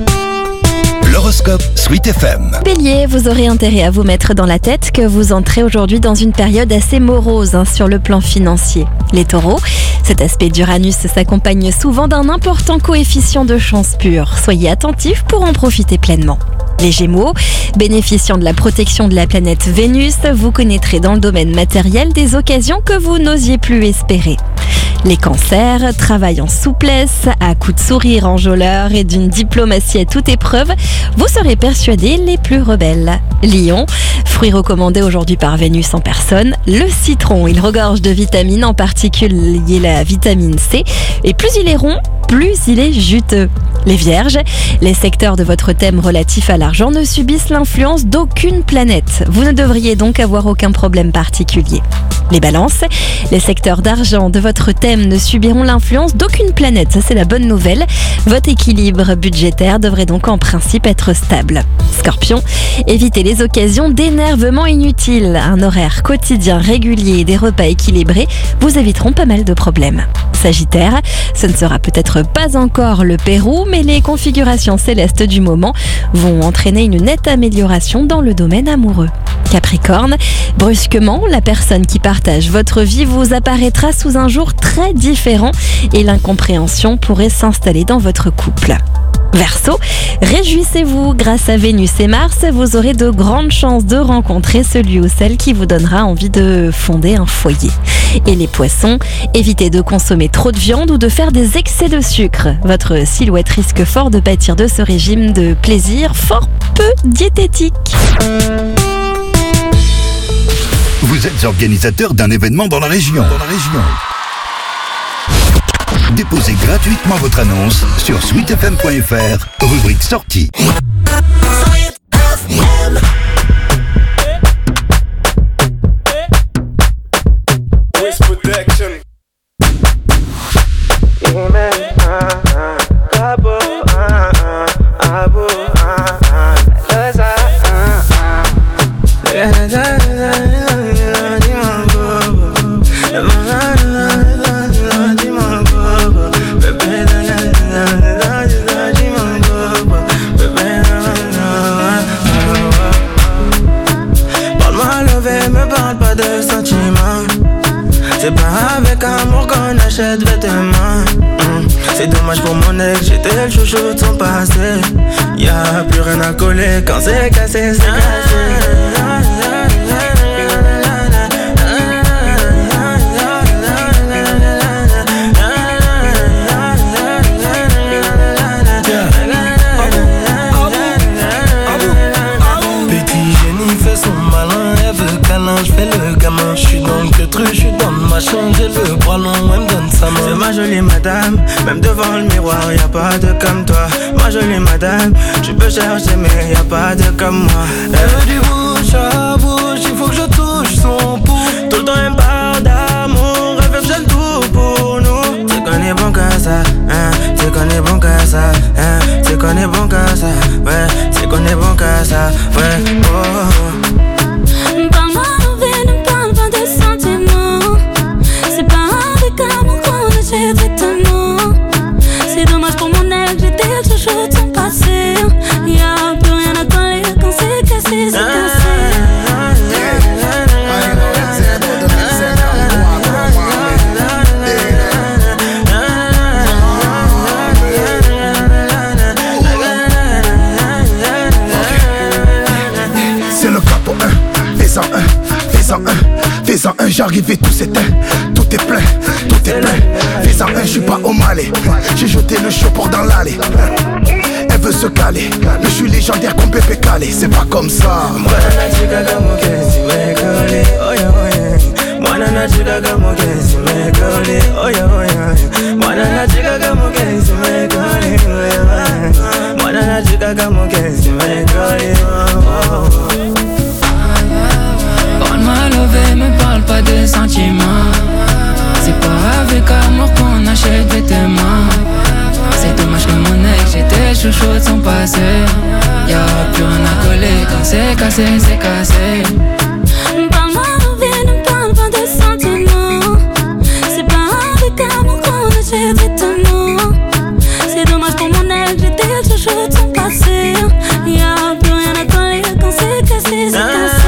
L'horoscope Sweet FM. Bélier, vous aurez intérêt à vous mettre dans la tête que vous entrez aujourd'hui dans une période assez morose sur le plan financier. Les taureaux, cet aspect d'Uranus s'accompagne souvent d'un important coefficient de chance pure. Soyez attentifs pour en profiter pleinement. Les Gémeaux, bénéficiant de la protection de la planète Vénus, vous connaîtrez dans le domaine matériel des occasions que vous n'osiez plus espérer. Les Cancers, travail en souplesse, à coups de sourire enjôleur et d'une diplomatie à toute épreuve, vous serez persuadés les plus rebelles. Lion, fruit recommandé aujourd'hui par Vénus en personne, le citron, il regorge de vitamines, en particulier la vitamine C, et plus il est rond, plus il est juteux. Les Vierges, les secteurs de votre thème relatif à l'argent ne subissent l'influence d'aucune planète. Vous ne devriez donc avoir aucun problème particulier. Les Balances, les secteurs d'argent de votre thème ne subiront l'influence d'aucune planète. Ça, c'est la bonne nouvelle. Votre équilibre budgétaire devrait donc en principe être stable. Scorpion, évitez les occasions d'énervement inutiles. Un horaire quotidien régulier et des repas équilibrés vous éviteront pas mal de problèmes. Sagittaire, ce ne sera peut-être pas encore le Pérou, mais les configurations célestes du moment vont entraîner une nette amélioration dans le domaine amoureux. Capricorne, brusquement, la personne qui partage votre vie vous apparaîtra sous un jour très différent et l'incompréhension pourrait s'installer dans votre couple. Verseau, réjouissez-vous, grâce à Vénus et Mars, vous aurez de grandes chances de rencontrer celui ou celle qui vous donnera envie de fonder un foyer. Et les Poissons, évitez de consommer trop de viande ou de faire des excès de sucre. Votre silhouette risque fort de pâtir de ce régime de plaisir fort peu diététique. Vous êtes organisateur d'un événement dans la région. Déposez gratuitement votre annonce sur sweetfm.fr, rubrique sortie. avec amour qu'on achète vêtements. C'est dommage pour mon ex, j'étais le chouchou de son passé. Y'a plus rien à coller quand c'est cassé, c'est cassé. Je fais le gamin, je suis dans le queutru, je suis dans le machin, j'ai le bras long, elle me donne sa main. C'est ma jolie madame, même devant le miroir, y'a pas de comme toi. Ma jolie madame, tu peux chercher mais y'a pas de comme moi. Elle veut du bouche à bouche, il faut que je touche son pouls. Tout le temps elle me parle d'amour, elle veut que j'aime tout pour nous. Tu connais bon que ça, hein, tu connais bon que ça, hein, tu connais bon que ça, ouais, tu connais bon que ça, ouais, oh. Parle-moi envie, ne parle pas de sentiments. C'est pas avec amour qu'on achète vêtements. C'est dommage pour mon ex, j'étais le chouchou de son passé. Y'a plus rien à coller quand c'est cassé, c'est cassé. C'est le capot 1, fais-en un, j'arrive et tout s'éteint. Tout est plein, fais-en un, je suis pas au Malais. J'ai jeté le chopper dans l'allée. Elle veut se caler, mais je suis légendaire comme Pépé Calé. C'est pas comme ça. Parle-moi lové, me parle pas de sentiments. C'est pas avec amour qu'on achète vêtements. C'est dommage que mon ex, j'étais chouchou de son passé. Y'a plus rien à coller quand c'est cassé, c'est cassé. Parle-moi envie, ne parle pas de sentiments. C'est pas avec amour qu'on achète vêtements. C'est dommage pour mon ex, j'étais le chouchou de son passé. Y'a plus rien à coller quand c'est cassé, c'est cassé.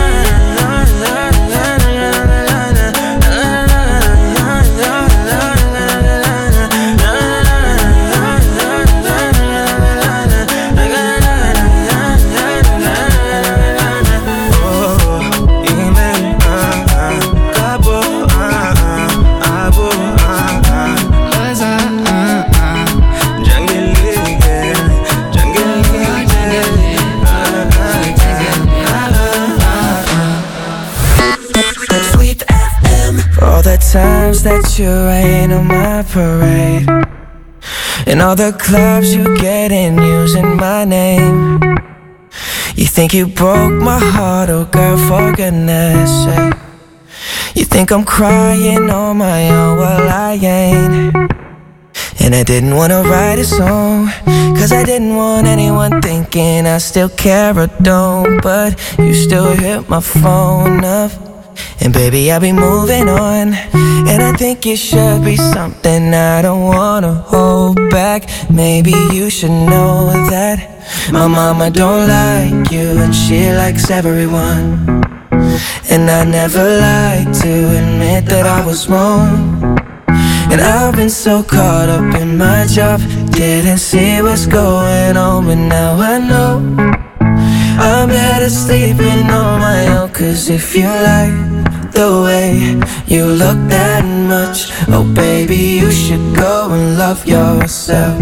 All the times that you rain on my parade, and all the clubs you get in using my name. You think you broke my heart, oh girl, for goodness sake. You think I'm crying on my own, well I ain't. And I didn't wanna write a song, cause I didn't want anyone thinking I still care or don't. But you still hit my phone up, and baby, I'll be moving on. And I think it should be something I don't wanna hold back. Maybe you should know that my mama don't like you, and she likes everyone. And I never like to admit that I was wrong. And I've been so caught up in my job, didn't see what's going on, but now I know I'm better sleeping on my own. Cause if you like the way you look that much, oh baby, you should go and love yourself.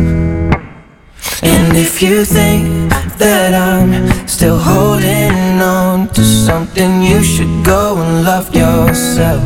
And if you think that I'm still holding on to something, you should go and love yourself.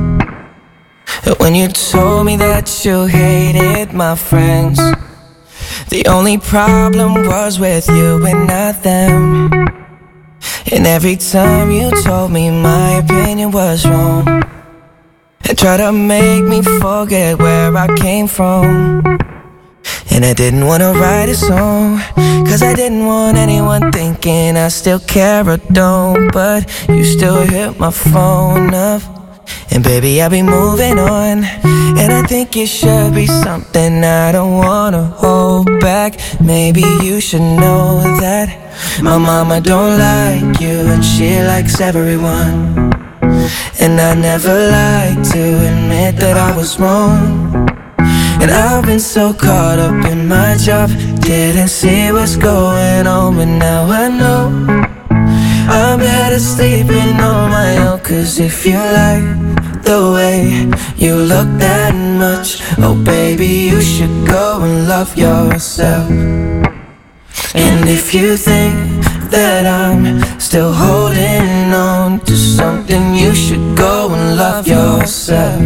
When you told me that you hated my friends, the only problem was with you and not them. And every time you told me my opinion was wrong, and tried to make me forget where I came from. And I didn't wanna write a song, cause I didn't want anyone thinking I still care or don't. But you still hit my phone up, and baby, I'll be moving on. And I think it should be something I don't wanna hold back. Maybe you should know that my mama don't like you, and she likes everyone. And I never like to admit that I was wrong. And I've been so caught up in my job, didn't see what's going on, but now I know I'm better sleeping on my own. Cause if you like the way you look that much, oh baby, you should go and love yourself. And if you think that I'm still holding on to something, you should go and love yourself.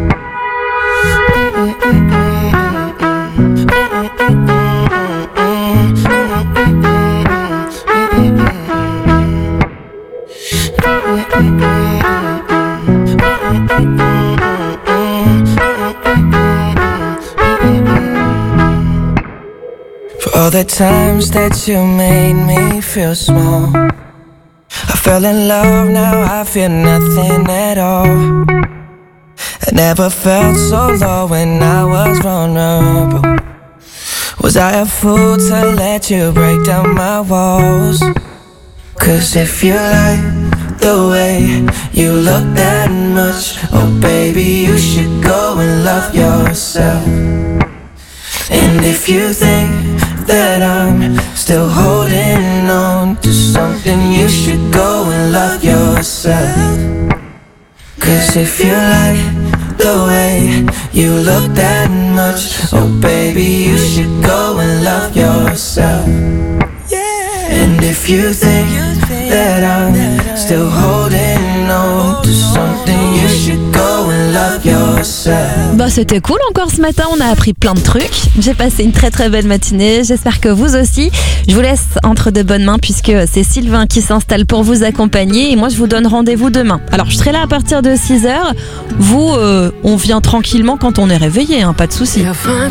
For all the times that you made me feel small, I fell in love, now I feel nothing at all. I never felt so low when I was vulnerable. Was I a fool to let you break down my walls? Cause if you like the way you look that much, oh baby, you should go and love yourself. And if you think that I'm still holding on to something, you should go and love yourself. Cause if you like the way you look that much, oh baby, you should go and love yourself. And if you think that I'm still holding on to something, you should go and love yourself. Bah c'était cool encore ce matin, on a appris plein de trucs. J'ai passé une très très belle matinée, j'espère que vous aussi. Je vous laisse entre de bonnes mains puisque c'est Sylvain qui s'installe pour vous accompagner et moi je vous donne rendez-vous demain. Alors je serai là à partir de 6h. Vous, on vient tranquillement quand on est réveillé, hein, pas de soucis.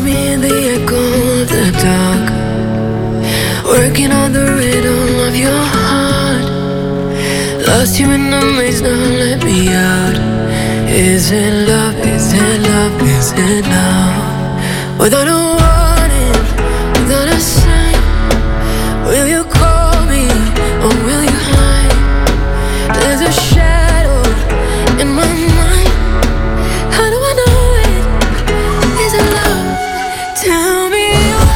Working on the rhythm of your heart. Lost you in the maze, now let me out. Is it love, is it love, is it love? Without a warning, without a sign, will you call me or will you hide? There's a shadow in my mind. How do I know it? Is it love? Tell me.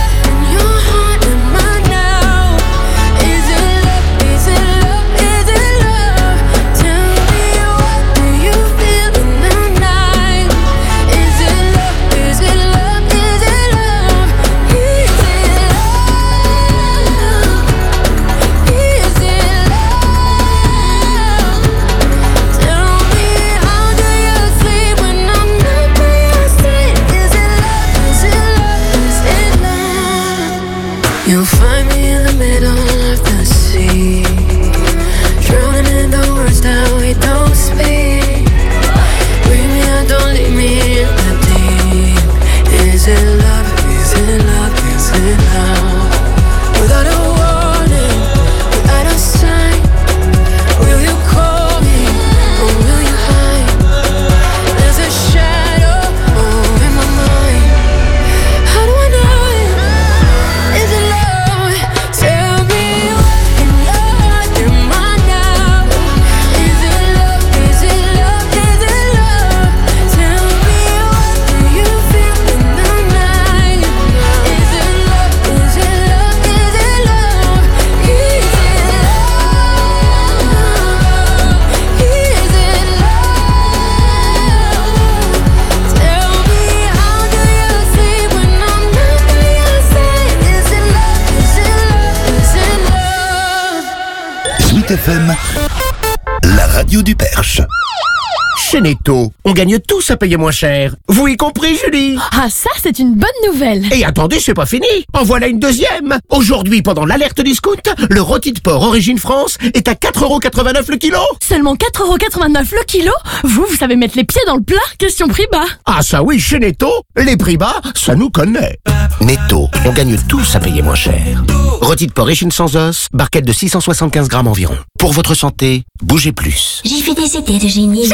You'll find me in the middle of the sea, drowning in the words that we don't speak. Bring me out, don't leave me in the deep. Is it love, is it love, is it love? Without a warning, without a sign, will you call me or will you hide? There's a shadow in my mind. How do I know it? Is it love? Tell me what in your mind now. Is it love? Is it love? Is it love? Tell me what do you feel in the night? Is it love? Is it love? Is it love? Is it love? Is it love? Tell me how do you sleep when I'm not by your side? Is it love? Is it love? Is it love? Sweet FM, la radio du Perche. Chez Netto, on gagne tous à payer moins cher. Vous y compris, Julie? Ah, ça, c'est une bonne nouvelle. Et attendez, c'est pas fini. En voilà une deuxième. Aujourd'hui, pendant l'alerte discount, le rôti de porc Origine France est à 4,89€ le kilo. Seulement 4,89€ le kilo? Vous savez mettre les pieds dans le plat? Question prix bas. Ah ça oui, chez Netto, les prix bas, ça nous connaît. Netto, on gagne tous à payer moins cher. Rôti de porc échine sans os, barquette de 675 grammes environ. Pour votre santé, bougez plus. J'ai fait des idées de génie. Chérie,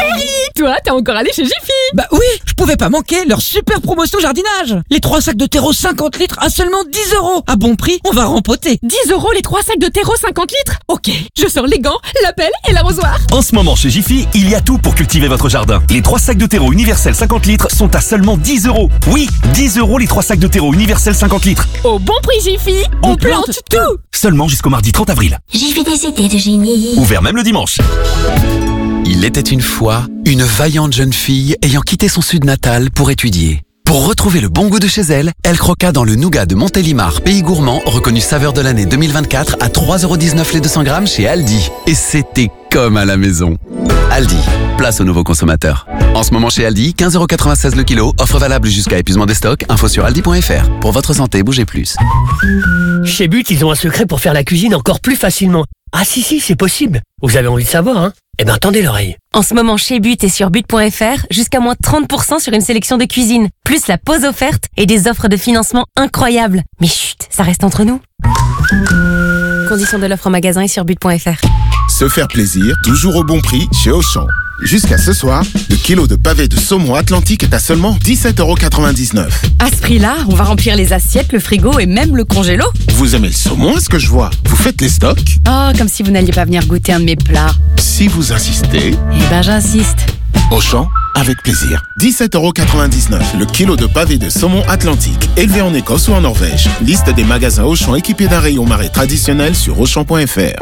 Toi, t'es encore allé chez Jiffy? Bah oui, je pouvais pas manquer leur super promotion jardinage. Les 3 sacs de terreau 50 litres à seulement 10 €. À bon prix, on va rempoter. 10 € les 3 sacs de terreau 50 litres? Ok, je sors les gants, la pelle et l'arrosoir. En ce moment chez Jiffy, il y a tout pour cultiver votre jardin. Les 3 sacs de terreau universel 50 litres sont à seulement 10 €. Oui, 10 € les 3 sacs de terreau universel 50 litres. Au bon prix Jiffy, on plante tout. Seulement jusqu'au mardi 30 avril. Jiffy des idées de génie. Ouvert même le dimanche. Il était une fois une vaillante jeune fille ayant quitté son sud natal pour étudier. Pour retrouver le bon goût de chez elle, elle croqua dans le nougat de Montélimar, pays gourmand, reconnu saveur de l'année 2024 à 3,19 € les 200 grammes chez Aldi. Et c'était comme à la maison. Aldi, place aux nouveaux consommateurs. En ce moment chez Aldi, 15,96 € le kilo, offre valable jusqu'à épuisement des stocks, info sur aldi.fr. Pour votre santé, bougez plus. Chez But, ils ont un secret pour faire la cuisine encore plus facilement. Ah si, c'est possible. Vous avez envie de savoir, hein? Eh ben, tendez l'oreille. En ce moment chez But et sur but.fr, jusqu'à moins 30% sur une sélection de cuisine, plus la pause offerte et des offres de financement incroyables. Mais chut, ça reste entre nous. Conditions de l'offre en magasin et sur but.fr. Se faire plaisir, toujours au bon prix chez Auchan. Jusqu'à ce soir, le kilo de pavé de saumon Atlantique est à seulement 17,99 €. À ce prix-là, on va remplir les assiettes, le frigo et même le congélo. Vous aimez le saumon, est-ce que je vois? Vous faites les stocks? Oh, comme si vous n'alliez pas venir goûter un de mes plats. Si vous insistez... Eh ben, j'insiste. Auchan, avec plaisir. 17,99 € le kilo de pavé de saumon Atlantique, élevé en Écosse ou en Norvège. Liste des magasins Auchan équipés d'un rayon marais traditionnel sur Auchan.fr.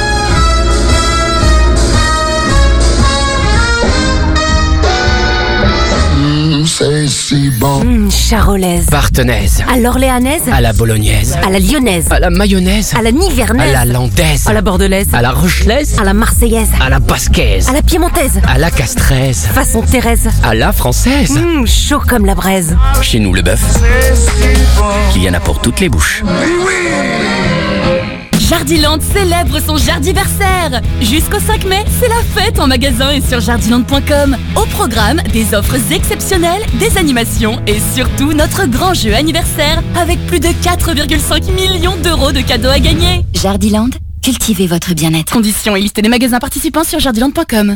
C'est si bon. Charolaise. Partenaise. À l'orléanaise. À la bolognaise. À la lyonnaise. À la mayonnaise. À la nivernaise. À la landaise. À la bordelaise. À la rochelaise. À la marseillaise. À la basquaise. À la piémontaise. À la castraise. Façon Thérèse. À la française. Chaud comme la braise. Chez nous, le bœuf, il y en a pour toutes les bouches. Jardiland célèbre son jardiversaire. Jusqu'au 5 mai, c'est la fête en magasin et sur jardiland.com. Au programme, des offres exceptionnelles, des animations et surtout notre grand jeu anniversaire avec plus de 4,5 millions d'euros de cadeaux à gagner. Jardiland, cultivez votre bien-être. Conditions et liste des magasins participants sur jardiland.com.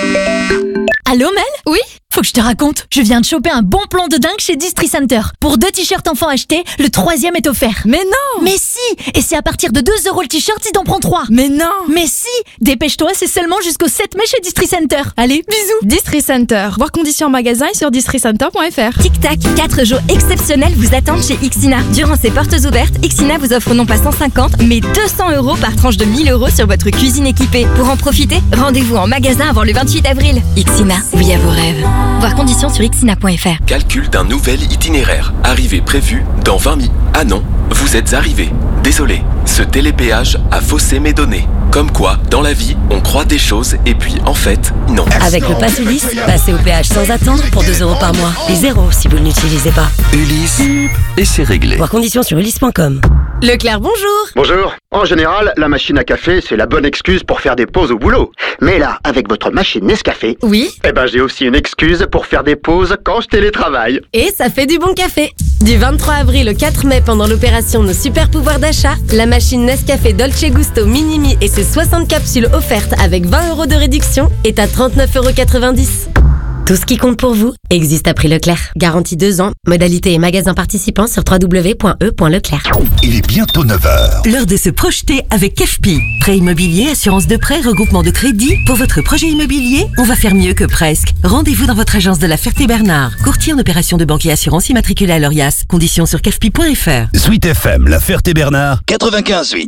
Allô Mel? Oui? Faut que je te raconte, je viens de choper un bon plan de dingue chez Distri Center. Pour 2 t-shirts enfants achetés, le 3e est offert. Mais non! Mais si! Et c'est à partir de 2 € le t-shirt si t'en prends 3. Mais non! Mais si! Dépêche-toi, c'est seulement jusqu'au 7 mai chez Distri Center. Allez, bisous! Distri Center. Voir conditions en magasin et sur districenter.fr. Tic-tac, 4 jours exceptionnels vous attendent chez Ixina. Durant ces portes ouvertes, Ixina vous offre non pas 150, mais 200 € par tranche de 1 000 € sur votre cuisine équipée. Pour en profiter, rendez-vous en magasin avant le 28 avril. Ixina, oui à vos rêves. Voir conditions sur ixina.fr. Calcul d'un nouvel itinéraire. Arrivée prévue dans 20 minutes. Ah non, vous êtes arrivé. Désolé, ce télépéage a faussé mes données. Comme quoi, dans la vie, on croit des choses et puis en fait, non. Avec le Pass Ulysse, passez au péage sans attendre pour 2 € par mois. Et 0 si vous ne l'utilisez pas. Ulysse, et c'est réglé. Voir conditions sur ulysse.com. Leclerc, bonjour. Bonjour. En général, la machine à café, c'est la bonne excuse pour faire des pauses au boulot. Mais là, avec votre machine Nescafé... Oui. Eh ben, j'ai aussi une excuse pour faire des pauses quand je télétravaille. Et ça fait du bon café. Du 23 avril au 4 mai, pendant l'opération Nos Super Pouvoirs d'achat, la machine Nescafé Dolce Gusto Minimi et ses 60 capsules offertes avec 20 € de réduction est à 39,90 €. Tout ce qui compte pour vous existe à prix Leclerc. Garantie 2 ans. Modalité et magasins participants sur www.e.leclerc. Il est bientôt 9 h. L'heure de se projeter avec KEFPI. Prêt immobilier, assurance de prêt, regroupement de crédit. Pour votre projet immobilier, on va faire mieux que presque. Rendez-vous dans votre agence de la Ferté-Bernard. Courtier en opération de banque et assurance immatriculé à l'ORIAS. Conditions sur KEFPI.fr. Sweet FM, la Ferté-Bernard, 95.8.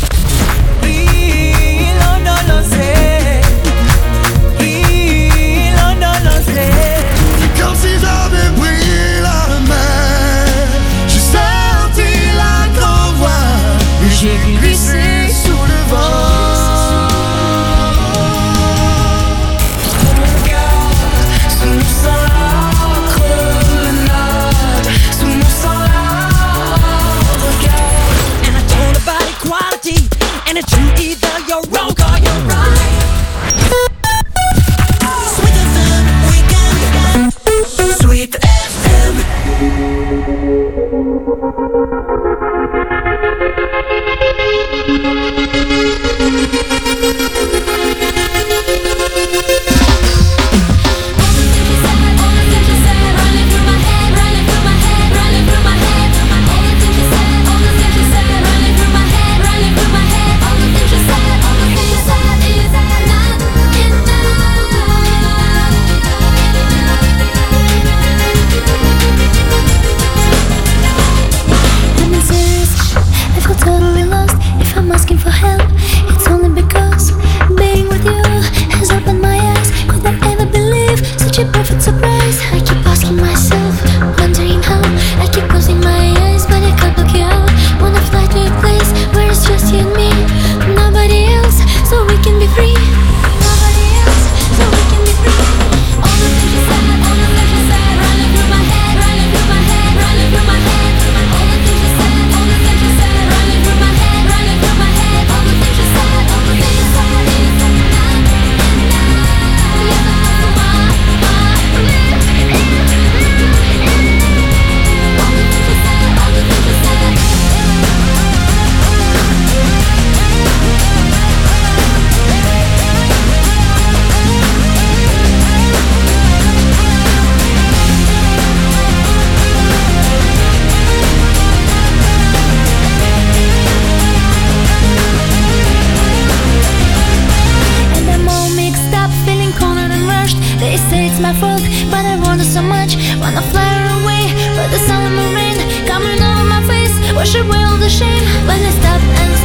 Comme si j'avais brillé la main, j'ai sorti la grand voix et j'ai glissé sous le vent. Mon cœur, sous mon sang la grenade, sous mon sang la regarde. And I told about equality, and it's true either you're wrong or you're right. Sweet FM. should wear all the shame when I stop and